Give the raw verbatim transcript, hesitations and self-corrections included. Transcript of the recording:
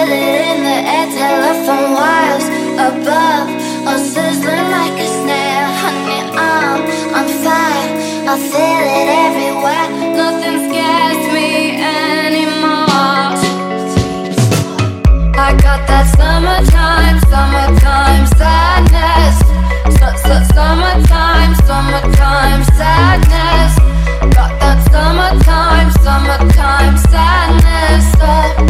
it in the air, telephone wires above, all sizzling like a snare. Honey, I'm on fire, I feel it everywhere. Nothing scares me anymore. I got that summertime, summertime sadness. Summertime, summertime sadness. Got that summertime, summertime sadness. Oh.